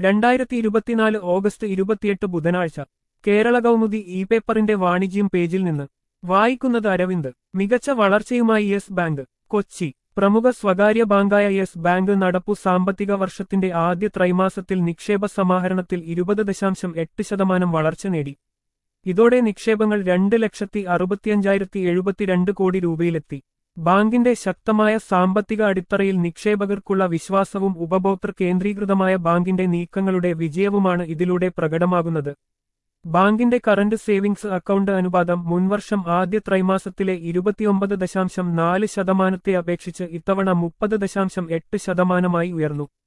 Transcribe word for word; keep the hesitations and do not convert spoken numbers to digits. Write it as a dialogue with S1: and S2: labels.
S1: രണ്ടായിരത്തി ഇരുപത്തിനാല് ഓഗസ്റ്റ് ഇരുപത്തിയെട്ട് ബുധനാഴ്ച കേരള കൗമുദി ഇ പേപ്പറിന്റെ വാണിജ്യം പേജിൽ നിന്ന് വായിക്കുന്നത് അരവിന്ദ്. മികച്ച വളർച്ചയുമായി യെസ് ബാങ്ക്. കൊച്ചി. പ്രമുഖ സ്വകാര്യ ബാങ്കായ യെസ് ബാങ്ക് നടപ്പു സാമ്പത്തിക വർഷത്തിന്റെ ആദ്യ ത്രൈമാസത്തിൽ നിക്ഷേപ സമാഹരണത്തിൽ ഇരുപത് ദശാംശം എട്ട് ശതമാനം വളർച്ച നേടി. ഇതോടെ നിക്ഷേപങ്ങൾ രണ്ട് ലക്ഷത്തി അറുപത്തിയഞ്ചായിരത്തി എഴുപത്തിരണ്ട് കോടി രൂപയിലെത്തി. ബാങ്കിന്റെ ശക്തമായ സാമ്പത്തിക അടിത്തറയിൽ നിക്ഷേപകർക്കുള്ള വിശ്വാസവും ഉപഭോക്തൃ കേന്ദ്രീകൃതമായ ബാങ്കിന്റെ നീക്കങ്ങളുടെ വിജയവുമാണ് ഇതിലൂടെ പ്രകടമാകുന്നത്. ബാങ്കിന്റെ കറന്റ് സേവിംഗ്സ് അക്കൗണ്ട് അനുപാതം മുൻവർഷം ആദ്യ ത്രൈമാസത്തിലെ ഇരുപത്തിയൊമ്പത് ദശാംശം നാല് ശതമാനത്തെ അപേക്ഷിച്ച് ഇത്തവണ മുപ്പത് ദശാംശം എട്ട് ശതമാനമായി ഉയർന്നു.